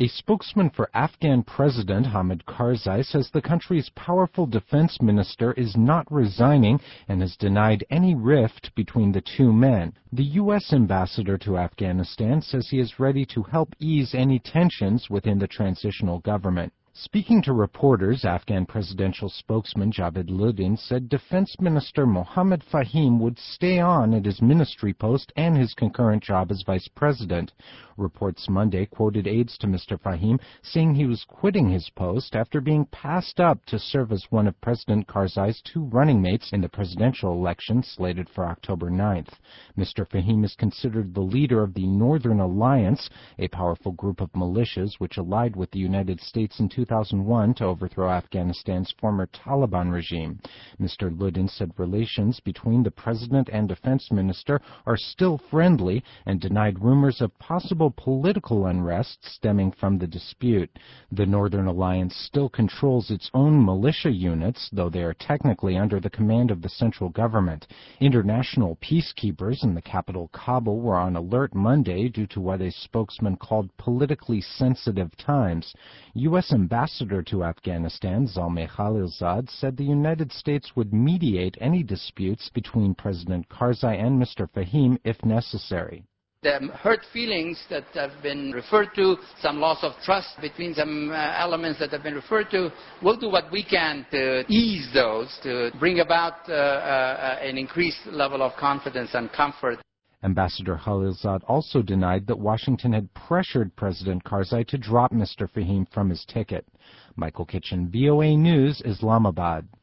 A spokesman for Afghan President Hamid Karzai says the country's powerful defense minister is not resigning and has denied any rift between the two men. The U.S. ambassador to Afghanistan says he is ready to help ease any tensions within the transitional government. Speaking to reporters, Afghan presidential spokesman Javed Ludin said Defense Minister Mohammad Fahim would stay on at his ministry post and his concurrent job as vice president. Reports Monday quoted aides to Mr. Fahim saying he was quitting his post after being passed up to serve as one of President Karzai's two running mates in the presidential election slated for October 9th. Mr. Fahim is considered the leader of the Northern Alliance, a powerful group of militias which allied with the United States in 2001 to overthrow Afghanistan's former Taliban regime. Mr. Ludin said relations between the president and defense minister are still friendly and denied rumors of possible political unrest stemming from the dispute. The Northern Alliance still controls its own militia units, though they are technically under the command of the central government. International peacekeepers in the capital Kabul were on alert Monday due to what a spokesman called politically sensitive times. U.S. Ambassador to Afghanistan, Zalmay Khalilzad, said the United States would mediate any disputes between President Karzai and Mr. Fahim if necessary. The hurt feelings that have been referred to, some loss of trust between some elements that have been referred to, we'll do what we can to ease those, to bring about an increased level of confidence and comfort. Ambassador Khalilzad also denied that Washington had pressured President Karzai to drop Mr. Fahim from his ticket. Michael Kitchen, VOA News, Islamabad.